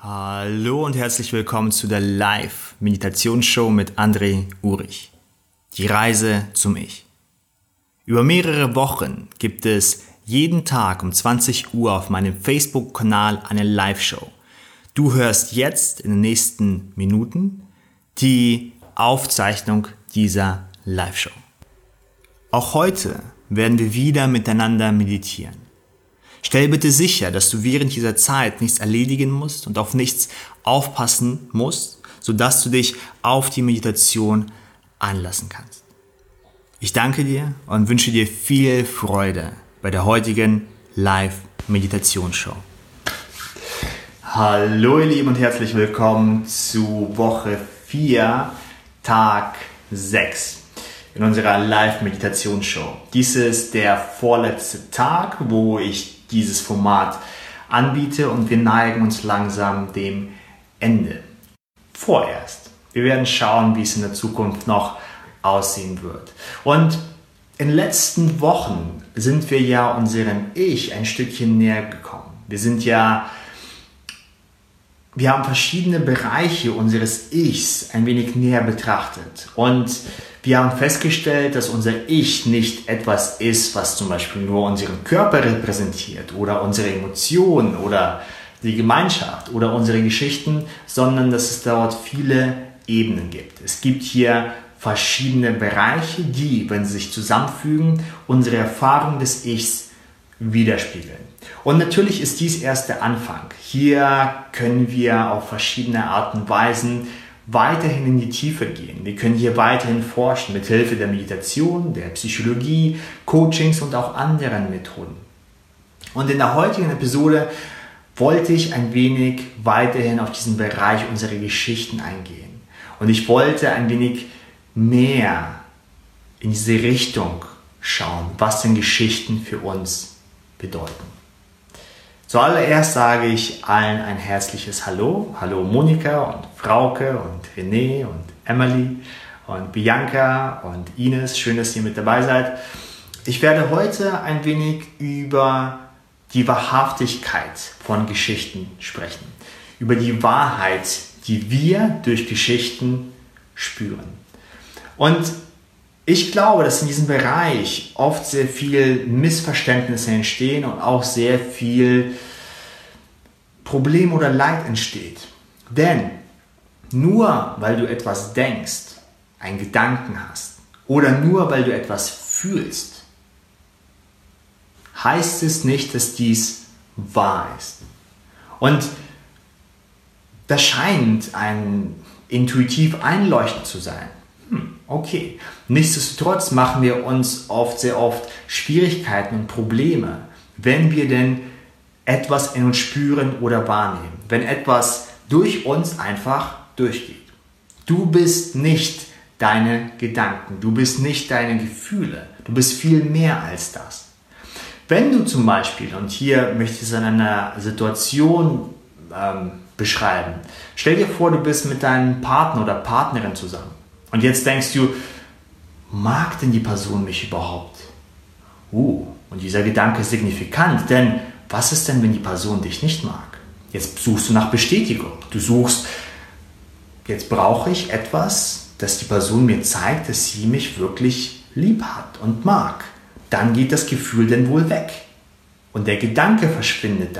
Hallo und herzlich willkommen zu der Live-Meditationsshow mit André Urich. Die Reise zum Ich. Über mehrere Wochen gibt es jeden Tag um 20 Uhr auf meinem Facebook-Kanal eine Live-Show. Du hörst jetzt in den nächsten Minuten die Aufzeichnung dieser Live-Show. Auch heute werden wir wieder miteinander meditieren. Stell bitte sicher, dass du während dieser Zeit nichts erledigen musst und auf nichts aufpassen musst, sodass du dich auf die Meditation einlassen kannst. Ich danke dir und wünsche dir viel Freude bei der heutigen Live-Meditationsshow. Hallo ihr Lieben und herzlich willkommen zu Woche 4, Tag 6 in unserer Live-Meditationsshow. Dies ist der vorletzte Tag, wo ich dieses Format anbiete und wir neigen uns langsam dem Ende. Vorerst. Wir werden schauen, wie es in der Zukunft noch aussehen wird. Und in den letzten Wochen sind wir ja unserem Ich ein Stückchen näher gekommen. Wir haben verschiedene Bereiche unseres Ichs ein wenig näher betrachtet und wir haben festgestellt, dass unser Ich nicht etwas ist, was zum Beispiel nur unseren Körper repräsentiert oder unsere Emotionen oder die Gemeinschaft oder unsere Geschichten, sondern dass es dort viele Ebenen gibt. Es gibt hier verschiedene Bereiche, die, wenn sie sich zusammenfügen, unsere Erfahrung des Ichs widerspiegeln. Und natürlich ist dies erst der Anfang. Hier können wir auf verschiedene Arten und Weisen weiterhin in die Tiefe gehen. Wir können hier weiterhin forschen mit Hilfe der Meditation, der Psychologie, Coachings und auch anderen Methoden. Und in der heutigen Episode wollte ich ein wenig weiterhin auf diesen Bereich unserer Geschichten eingehen. Und ich wollte ein wenig mehr in diese Richtung schauen, was denn Geschichten für uns bedeuten. Zuallererst sage ich allen ein herzliches Hallo. Hallo Monika und Frauke und René und Emily und Bianca und Ines. Schön, dass ihr mit dabei seid. Ich werde heute ein wenig über die Wahrhaftigkeit von Geschichten sprechen. Über die Wahrheit, die wir durch Geschichten spüren. Und ich glaube, dass in diesem Bereich oft sehr viel Missverständnisse entstehen und auch sehr viel Problem oder Leid entsteht. Denn nur weil du etwas denkst, einen Gedanken hast oder nur weil du etwas fühlst, heißt es nicht, dass dies wahr ist. Und das scheint ein intuitiv einleuchtend zu sein. Okay. Nichtsdestotrotz machen wir uns sehr oft Schwierigkeiten und Probleme, wenn wir denn etwas in uns spüren oder wahrnehmen. Wenn etwas durch uns einfach durchgeht. Du bist nicht deine Gedanken, du bist nicht deine Gefühle, du bist viel mehr als das. Wenn du zum Beispiel, und hier möchte ich es an einer Situation beschreiben, stell dir vor, du bist mit deinem Partner oder Partnerin zusammen. Und jetzt denkst du, mag denn die Person mich überhaupt? Und dieser Gedanke ist signifikant, denn was ist denn, wenn die Person dich nicht mag? Jetzt suchst du nach Bestätigung. Du suchst, jetzt brauche ich etwas, das die Person mir zeigt, dass sie mich wirklich lieb hat und mag. Dann geht das Gefühl denn wohl weg. Und der Gedanke verschwindet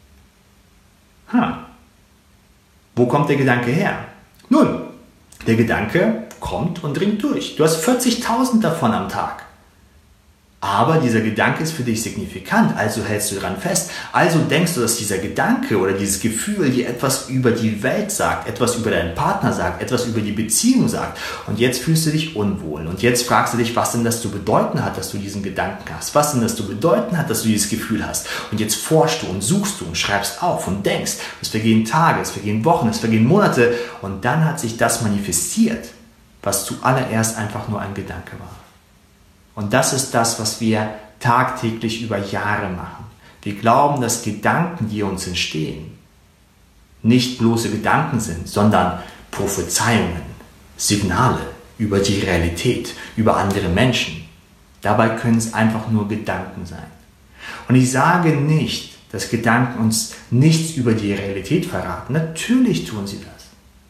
dann. Wo kommt der Gedanke her? Nun, der Gedanke kommt und dringt durch. Du hast 40.000 davon am Tag. Aber dieser Gedanke ist für dich signifikant, also hältst du daran fest. Also denkst du, dass dieser Gedanke oder dieses Gefühl dir etwas über die Welt sagt, etwas über deinen Partner sagt, etwas über die Beziehung sagt. Und jetzt fühlst du dich unwohl. Und jetzt fragst du dich, was denn das zu bedeuten hat, dass du diesen Gedanken hast. Was denn das zu bedeuten hat, dass du dieses Gefühl hast. Und jetzt forschst du und suchst du und schreibst auf und denkst. Es vergehen Tage, es vergehen Wochen, es vergehen Monate. Und dann hat sich das manifestiert, was zuallererst einfach nur ein Gedanke war. Und das ist das, was wir tagtäglich über Jahre machen. Wir glauben, dass Gedanken, die uns entstehen, nicht bloße Gedanken sind, sondern Prophezeiungen, Signale über die Realität, über andere Menschen. Dabei können es einfach nur Gedanken sein. Und ich sage nicht, dass Gedanken uns nichts über die Realität verraten. Natürlich tun sie das.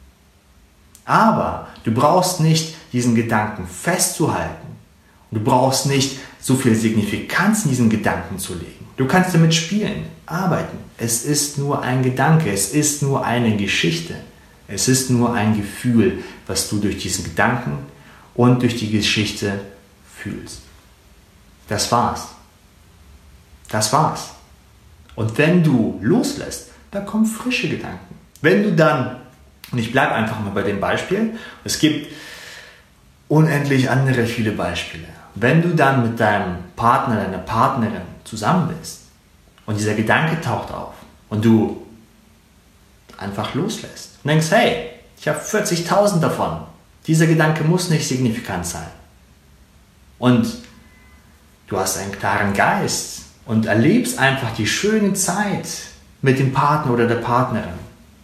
Aber du brauchst nicht diesen Gedanken festzuhalten. Du brauchst nicht so viel Signifikanz in diesen Gedanken zu legen. Du kannst damit spielen, arbeiten. Es ist nur ein Gedanke, es ist nur eine Geschichte. Es ist nur ein Gefühl, was du durch diesen Gedanken und durch die Geschichte fühlst. Das war's. Das war's. Und wenn du loslässt, dann kommen frische Gedanken. Wenn du dann, und ich bleibe einfach mal bei dem Beispiel, es gibt unendlich andere viele Beispiele. Wenn du dann mit deinem Partner, deiner Partnerin zusammen bist und dieser Gedanke taucht auf und du einfach loslässt und denkst, hey, ich habe 40.000 davon. Dieser Gedanke muss nicht signifikant sein. Und du hast einen klaren Geist und erlebst einfach die schöne Zeit mit dem Partner oder der Partnerin.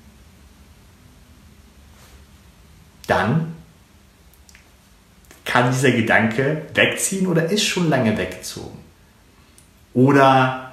Dann kann dieser Gedanke wegziehen oder ist schon lange weggezogen. Oder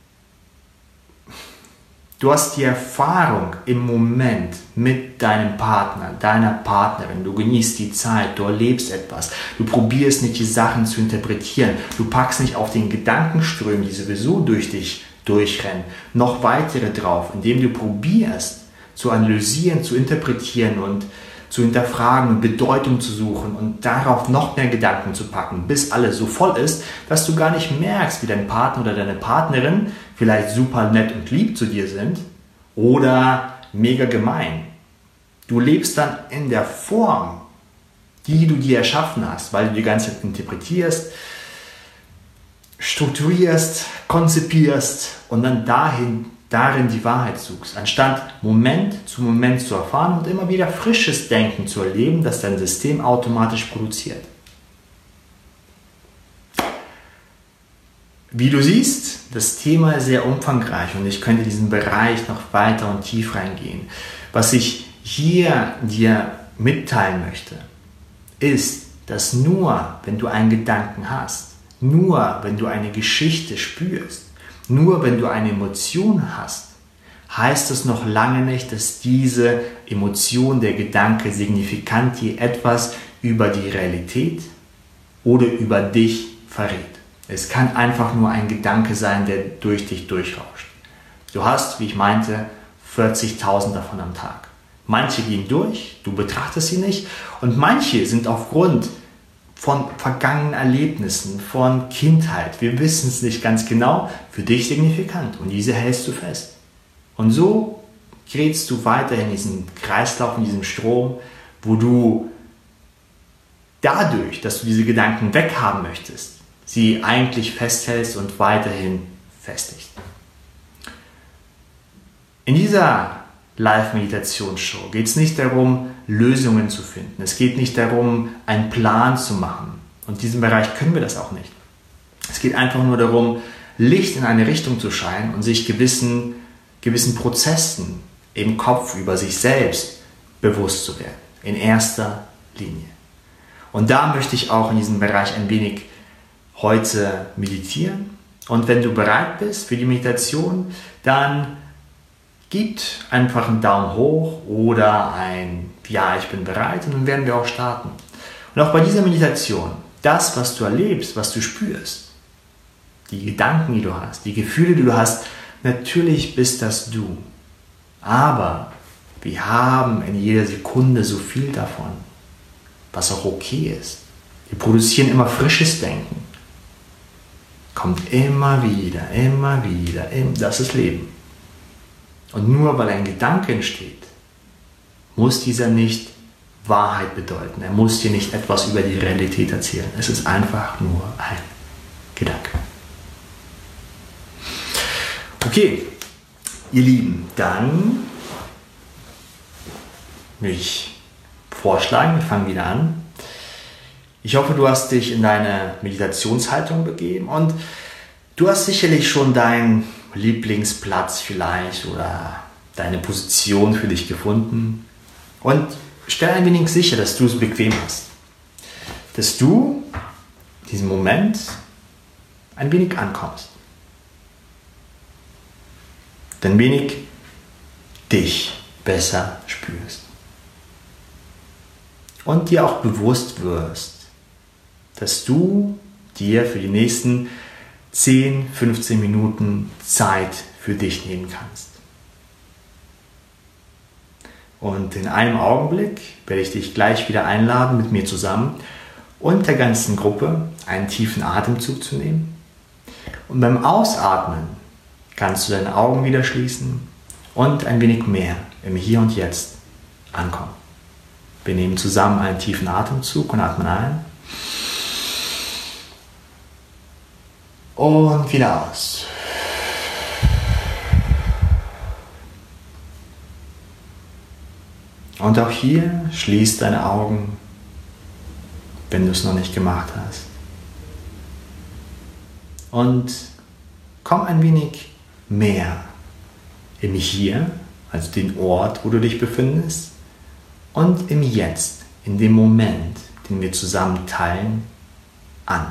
du hast die Erfahrung im Moment mit deinem Partner, deiner Partnerin. Du genießt die Zeit, du erlebst etwas. Du probierst nicht, die Sachen zu interpretieren. Du packst nicht auf den Gedankenströmen, die sowieso durch dich durchrennen, noch weitere drauf, indem du probierst zu analysieren, zu interpretieren und zu hinterfragen und Bedeutung zu suchen und darauf noch mehr Gedanken zu packen, bis alles so voll ist, dass du gar nicht merkst, wie dein Partner oder deine Partnerin vielleicht super nett und lieb zu dir sind oder mega gemein. Du lebst dann in der Form, die du dir erschaffen hast, weil du die ganze Zeit interpretierst, strukturierst, konzipierst und dann darin die Wahrheit suchst, anstatt Moment zu Moment zu erfahren und immer wieder frisches Denken zu erleben, das dein System automatisch produziert. Wie du siehst, das Thema ist sehr umfangreich und ich könnte in diesen Bereich noch weiter und tief reingehen. Was ich hier dir mitteilen möchte, ist, dass nur wenn du einen Gedanken hast, nur wenn du eine Geschichte spürst, nur wenn du eine Emotion hast, heißt es noch lange nicht, dass diese Emotion, der Gedanke signifikant dir etwas über die Realität oder über dich verrät. Es kann einfach nur ein Gedanke sein, der durch dich durchrauscht. Du hast, wie ich meinte, 40.000 davon am Tag. Manche gehen durch, du betrachtest sie nicht und manche sind aufgrund von vergangenen Erlebnissen, von Kindheit, wir wissen es nicht ganz genau, für dich signifikant und diese hältst du fest. Und so gerätst du weiter in diesen Kreislauf, in diesem Strom, wo du dadurch, dass du diese Gedanken weghaben möchtest, sie eigentlich festhältst und weiterhin festigst. In dieser Live-Meditationsshow geht es nicht darum, Lösungen zu finden. Es geht nicht darum, einen Plan zu machen. Und in diesem Bereich können wir das auch nicht. Es geht einfach nur darum, Licht in eine Richtung zu scheinen und sich gewissen Prozessen im Kopf über sich selbst bewusst zu werden. In erster Linie. Und da möchte ich auch in diesem Bereich ein wenig heute meditieren. Und wenn du bereit bist für die Meditation, dann gib einfach einen Daumen hoch oder ein Ja, ich bin bereit und dann werden wir auch starten. Und auch bei dieser Meditation, das, was du erlebst, was du spürst, die Gedanken, die du hast, die Gefühle, die du hast, natürlich bist das du. Aber wir haben in jeder Sekunde so viel davon, was auch okay ist. Wir produzieren immer frisches Denken. Kommt immer wieder, das ist Leben. Und nur weil ein Gedanke entsteht, muss dieser nicht Wahrheit bedeuten. Er muss dir nicht etwas über die Realität erzählen. Es ist einfach nur ein Gedanke. Okay, ihr Lieben, dann würde ich vorschlagen, wir fangen wieder an. Ich hoffe, du hast dich in deine Meditationshaltung begeben und du hast sicherlich schon deinen Lieblingsplatz vielleicht oder deine Position für dich gefunden und stell ein wenig sicher, dass du es bequem hast. Dass du diesen Moment ein wenig ankommst. ein wenig dich besser spürst. Und dir auch bewusst wirst, dass du dir für die nächsten 10, 15 Minuten Zeit für dich nehmen kannst. Und in einem Augenblick werde ich dich gleich wieder einladen, mit mir zusammen und der ganzen Gruppe einen tiefen Atemzug zu nehmen. Und beim Ausatmen kannst du deine Augen wieder schließen und ein wenig mehr im Hier und Jetzt ankommen. Wir nehmen zusammen einen tiefen Atemzug und atmen ein. Und wieder aus. Und auch hier schließ deine Augen, wenn du es noch nicht gemacht hast. Und komm ein wenig mehr im Hier, also den Ort, wo du dich befindest, und im Jetzt, in dem Moment, den wir zusammen teilen, an.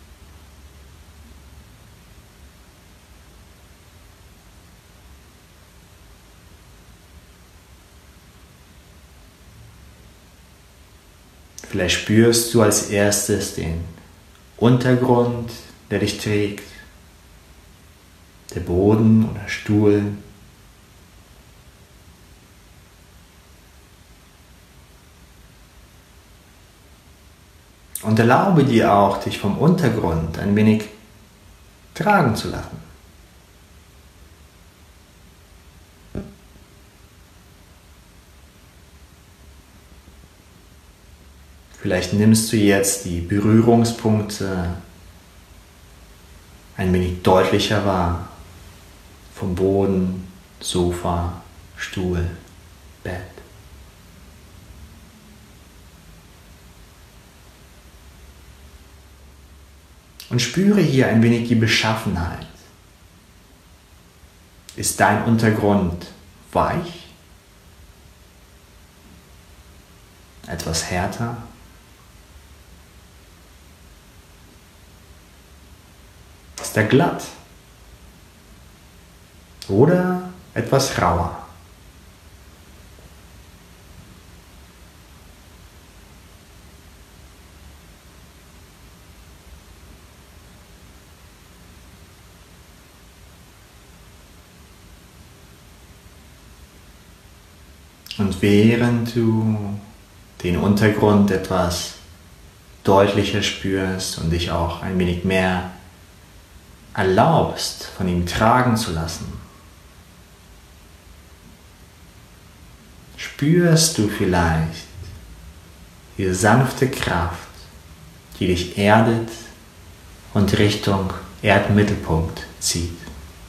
Vielleicht spürst du als erstes den Untergrund, der dich trägt, der Boden oder Stuhl. Und erlaube dir auch, dich vom Untergrund ein wenig tragen zu lassen. Vielleicht nimmst du jetzt die Berührungspunkte ein wenig deutlicher wahr. Vom Boden, Sofa, Stuhl, Bett. Und spüre hier ein wenig die Beschaffenheit. Ist dein Untergrund weich? Etwas härter? Ist er glatt? Oder etwas rauer? Und während du den Untergrund etwas deutlicher spürst und dich auch ein wenig mehr erlaubst, von ihm tragen zu lassen, spürst du vielleicht diese sanfte Kraft, die dich erdet und Richtung Erdmittelpunkt zieht.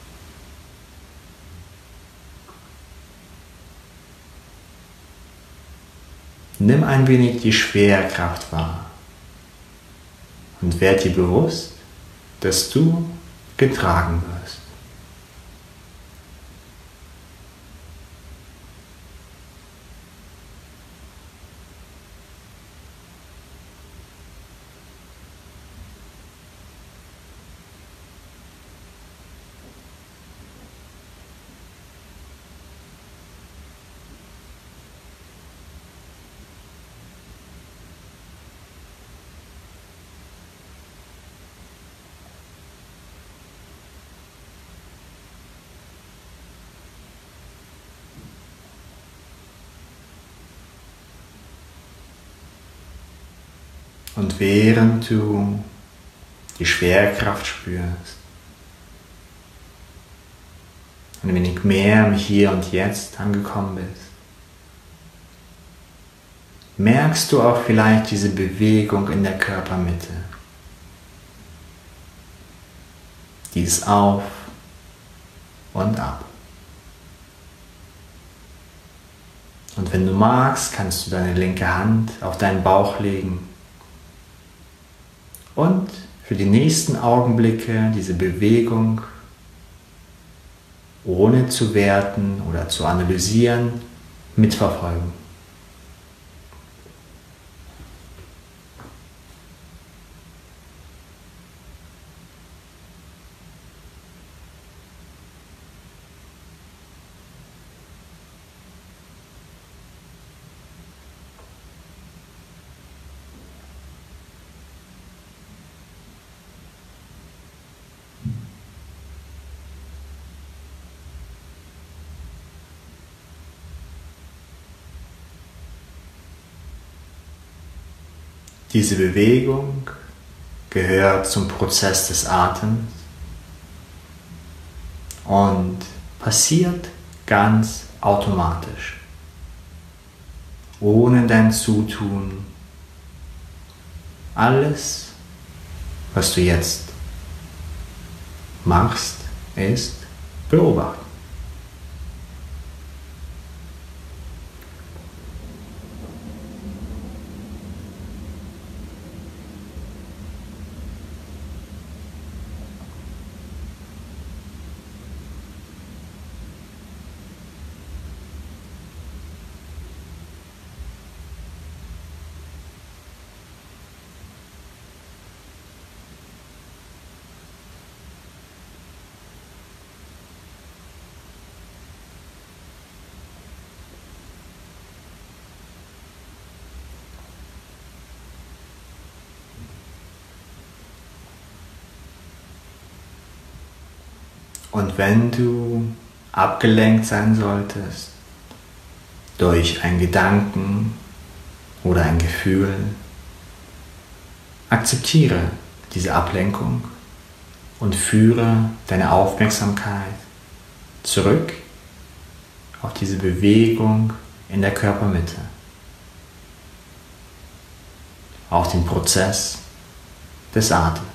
Nimm ein wenig die Schwerkraft wahr und werd dir bewusst, dass du getragen wirst. Und während du die Schwerkraft spürst, ein wenig mehr im Hier und Jetzt angekommen bist, merkst du auch vielleicht diese Bewegung in der Körpermitte. Dieses Auf und Ab. Und wenn du magst, kannst du deine linke Hand auf deinen Bauch legen und für die nächsten Augenblicke diese Bewegung ohne zu werten oder zu analysieren mitverfolgen. Diese Bewegung gehört zum Prozess des Atems und passiert ganz automatisch, ohne dein Zutun. Alles, was du jetzt machst, ist beobachten. Und wenn du abgelenkt sein solltest durch einen Gedanken oder ein Gefühl, akzeptiere diese Ablenkung und führe deine Aufmerksamkeit zurück auf diese Bewegung in der Körpermitte, auf den Prozess des Atems.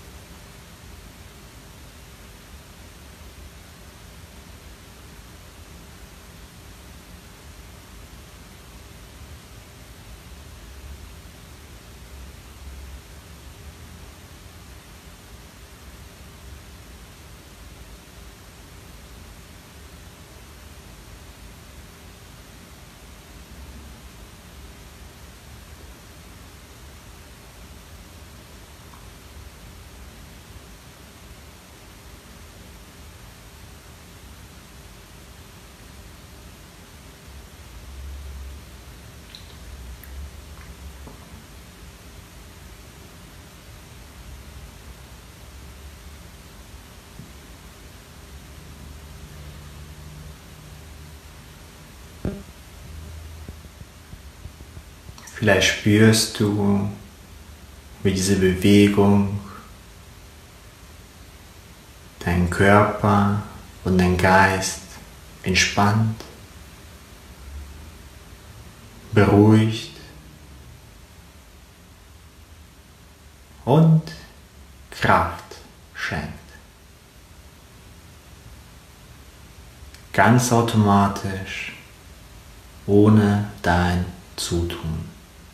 Vielleicht spürst du, wie diese Bewegung deinen Körper und deinen Geist entspannt, beruhigt und Kraft schenkt. Ganz automatisch, ohne dein Zutun.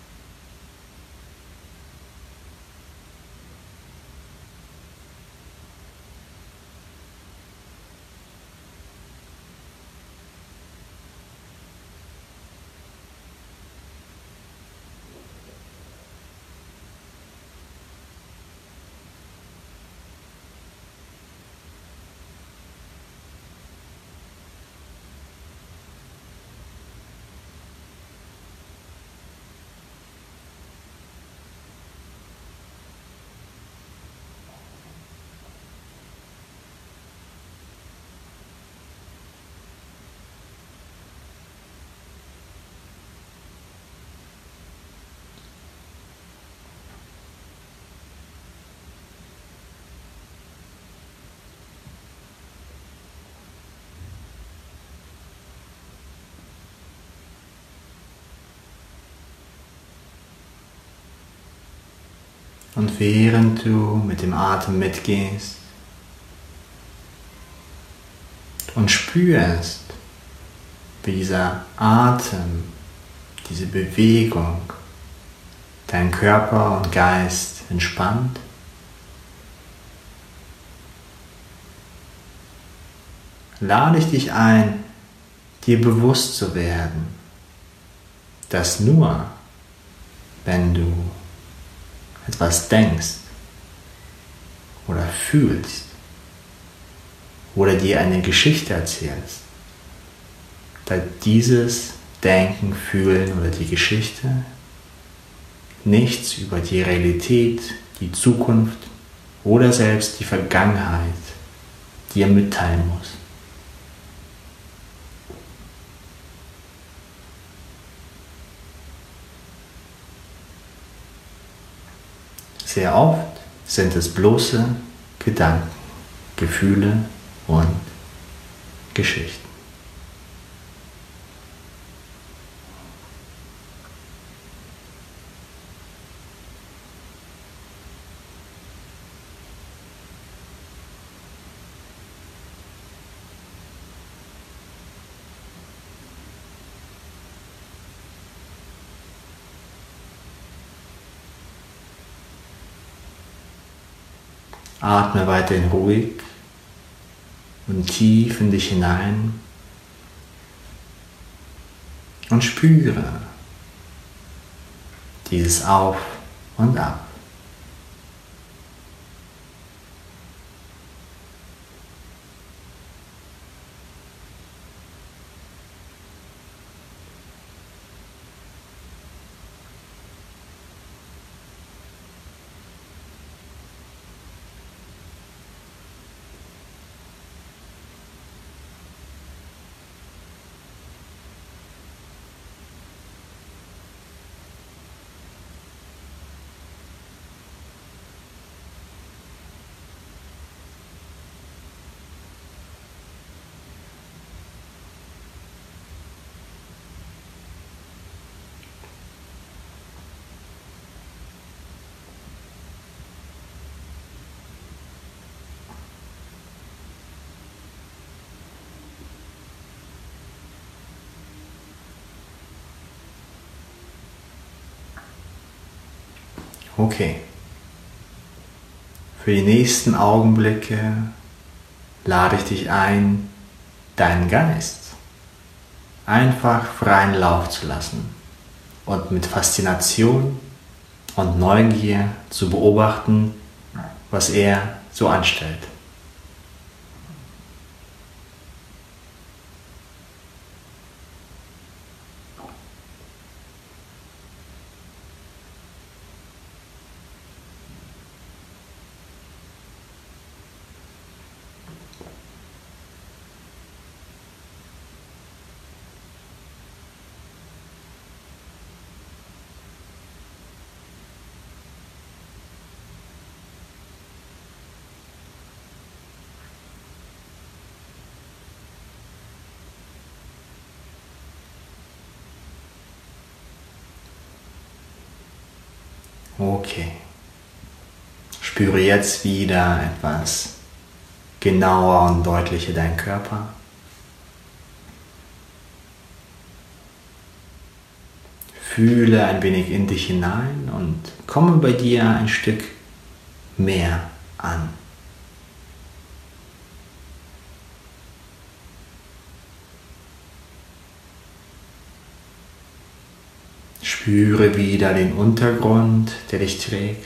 Und während du mit dem Atem mitgehst und spürst, wie dieser Atem, diese Bewegung deinen Körper und Geist entspannt, lade ich dich ein, dir bewusst zu werden, dass nur wenn du etwas denkst oder fühlst oder dir eine Geschichte erzählst, da dieses Denken, Fühlen oder die Geschichte nichts über die Realität, die Zukunft oder selbst die Vergangenheit dir mitteilen muss. Sehr oft sind es bloße Gedanken, Gefühle und Geschichten. Atme weiterhin ruhig und tief in dich hinein und spüre dieses Auf und Ab. Okay. Für die nächsten Augenblicke lade ich dich ein, deinen Geist einfach freien Lauf zu lassen und mit Faszination und Neugier zu beobachten, was er so anstellt. Okay. Spüre jetzt wieder etwas genauer und deutlicher deinen Körper. Fühle ein wenig in dich hinein und komme bei dir ein Stück mehr an. Spüre wieder den Untergrund, der dich trägt.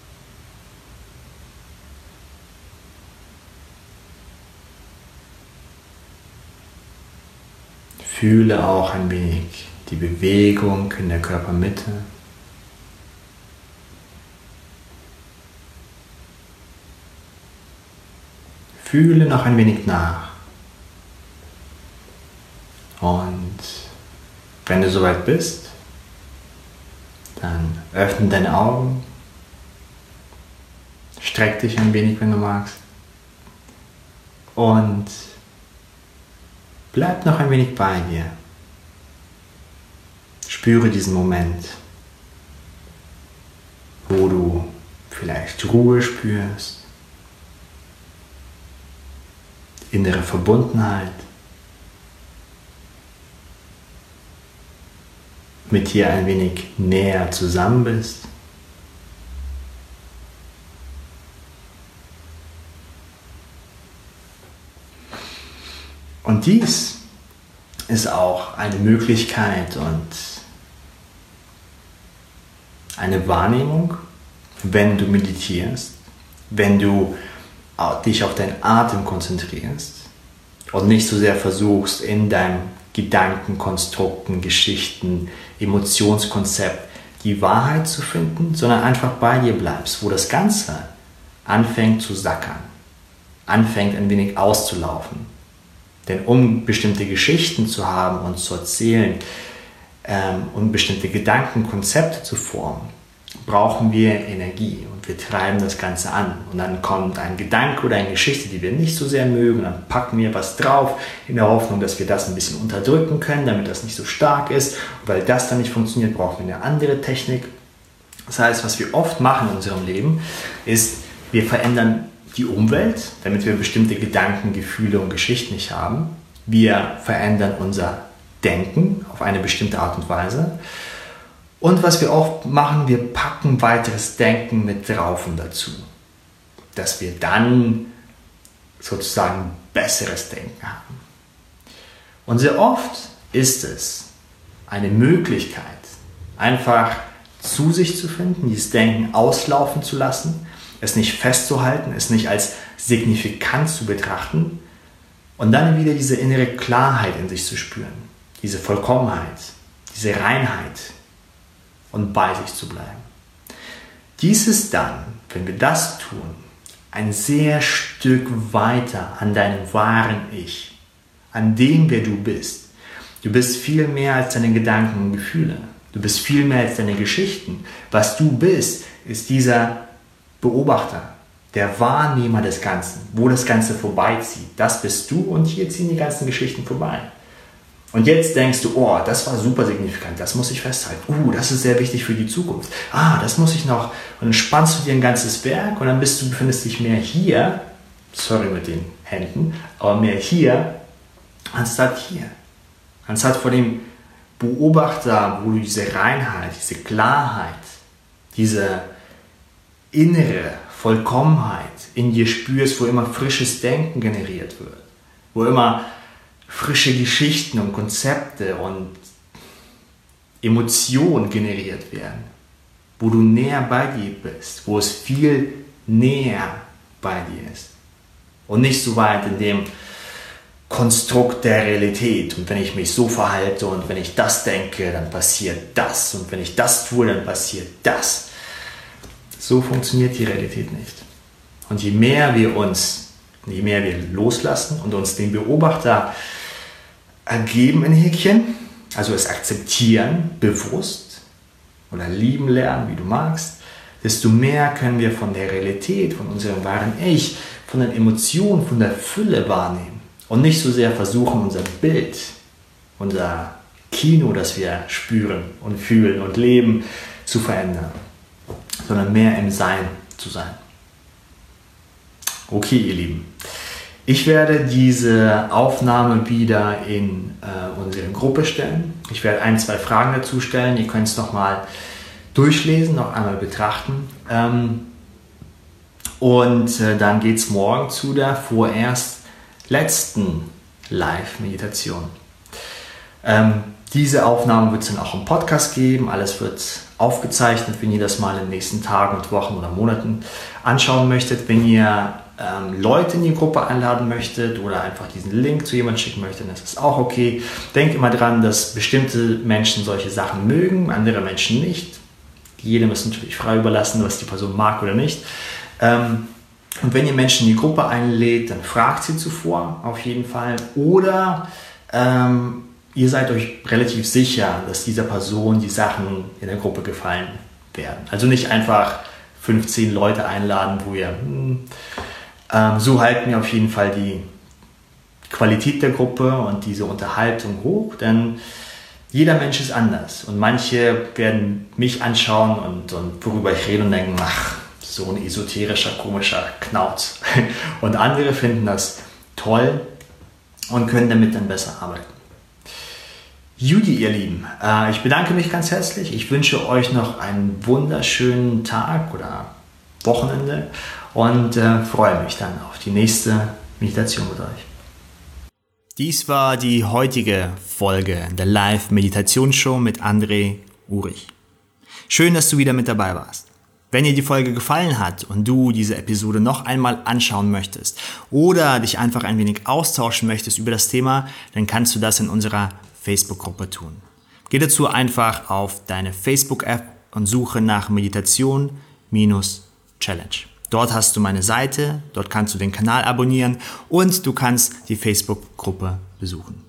Fühle auch ein wenig die Bewegung in der Körpermitte. Fühle noch ein wenig nach. Und wenn du soweit bist, dann öffne deine Augen, streck dich ein wenig, wenn du magst, und bleib noch ein wenig bei dir. Spüre diesen Moment, wo du vielleicht Ruhe spürst, innere Verbundenheit, mit dir ein wenig näher zusammen bist. Und dies ist auch eine Möglichkeit und eine Wahrnehmung, wenn du meditierst, wenn du dich auf deinen Atem konzentrierst und nicht so sehr versuchst, in deinem Gedankenkonstrukten, Geschichten, Emotionskonzept die Wahrheit zu finden, sondern einfach bei dir bleibst, wo das Ganze anfängt zu sackern, anfängt ein wenig auszulaufen. Denn um bestimmte Geschichten zu haben und zu erzählen, um bestimmte Gedankenkonzepte zu formen, brauchen wir Energie. Und wir treiben das Ganze an. Und dann kommt ein Gedanke oder eine Geschichte, die wir nicht so sehr mögen, und dann packen wir was drauf, in der Hoffnung, dass wir das ein bisschen unterdrücken können, damit das nicht so stark ist. Und weil das dann nicht funktioniert, brauchen wir eine andere Technik. Das heißt, was wir oft machen in unserem Leben, ist, wir verändern die Umwelt, damit wir bestimmte Gedanken, Gefühle und Geschichten nicht haben. Wir verändern unser Denken auf eine bestimmte Art und Weise. Und was wir oft machen, wir packen weiteres Denken mit drauf und dazu, dass wir dann sozusagen besseres Denken haben. Und sehr oft ist es eine Möglichkeit, einfach zu sich zu finden, dieses Denken auslaufen zu lassen, es nicht festzuhalten, es nicht als signifikant zu betrachten und dann wieder diese innere Klarheit in sich zu spüren, diese Vollkommenheit, diese Reinheit und bei sich zu bleiben. Dies ist dann, wenn wir das tun, ein sehr Stück weiter an deinem wahren Ich, an dem, wer du bist. Du bist viel mehr als deine Gedanken und Gefühle. Du bist viel mehr als deine Geschichten. Was du bist, ist dieser Beobachter, der Wahrnehmer des Ganzen, wo das Ganze vorbeizieht. Das bist du und hier ziehen die ganzen Geschichten vorbei. Und jetzt denkst du, oh, das war super signifikant, das muss ich festhalten. Das ist sehr wichtig für die Zukunft. Das muss ich noch. Und dann spannst du dir ein ganzes Werk und dann befindest dich mehr hier, sorry mit den Händen, aber mehr hier, anstatt hier. Anstatt vor dem Beobachter, wo du diese Reinheit, diese Klarheit, diese innere Vollkommenheit in dir spürst, wo immer frisches Denken generiert wird, wo immer frische Geschichten und Konzepte und Emotionen generiert werden, wo du näher bei dir bist, wo es viel näher bei dir ist und nicht so weit in dem Konstrukt der Realität. Und wenn ich mich so verhalte und wenn ich das denke, dann passiert das und wenn ich das tue, dann passiert das. So funktioniert die Realität nicht. Und je mehr wir loslassen und uns den Beobachter ergeben in Häkchen, also es akzeptieren, bewusst oder lieben lernen, wie du magst, desto mehr können wir von der Realität, von unserem wahren Ich, von den Emotionen, von der Fülle wahrnehmen und nicht so sehr versuchen, unser Bild, unser Kino, das wir spüren und fühlen und leben, zu verändern, sondern mehr im Sein zu sein. Okay, ihr Lieben. Ich werde diese Aufnahme wieder in unsere Gruppe stellen. Ich werde 1, 2 Fragen dazu stellen. Ihr könnt es nochmal durchlesen, noch einmal betrachten. Dann geht es morgen zu der vorerst letzten Live-Meditation. Diese Aufnahme wird es dann auch im Podcast geben. Alles wird aufgezeichnet, wenn ihr das mal in den nächsten Tagen und Wochen oder Monaten anschauen möchtet. Wenn ihr Leute in die Gruppe einladen möchtet oder einfach diesen Link zu jemandem schicken möchtet, dann ist das auch okay. Denkt immer dran, dass bestimmte Menschen solche Sachen mögen, andere Menschen nicht. Jedem ist natürlich frei überlassen, was die Person mag oder nicht. Und wenn ihr Menschen in die Gruppe einlädt, dann fragt sie zuvor auf jeden Fall. Oder ihr seid euch relativ sicher, dass dieser Person die Sachen in der Gruppe gefallen werden. Also nicht einfach 15 Leute einladen, wo ihr... so halten wir auf jeden Fall die Qualität der Gruppe und diese Unterhaltung hoch, denn jeder Mensch ist anders und manche werden mich anschauen und worüber ich rede und denken, ach, so ein esoterischer, komischer Knauz. Und andere finden das toll und können damit dann besser arbeiten. Judy, ihr Lieben, ich bedanke mich ganz herzlich. Ich wünsche euch noch einen wunderschönen Tag oder Wochenende und freue mich dann auf die nächste Meditation mit euch. Dies war die heutige Folge der Live-Meditationsshow mit André Urich. Schön, dass du wieder mit dabei warst. Wenn dir die Folge gefallen hat und du diese Episode noch einmal anschauen möchtest oder dich einfach ein wenig austauschen möchtest über das Thema, dann kannst du das in unserer Facebook-Gruppe tun. Geh dazu einfach auf deine Facebook-App und suche nach Meditation-Challenge. Dort hast du meine Seite, dort kannst du den Kanal abonnieren und du kannst die Facebook-Gruppe besuchen.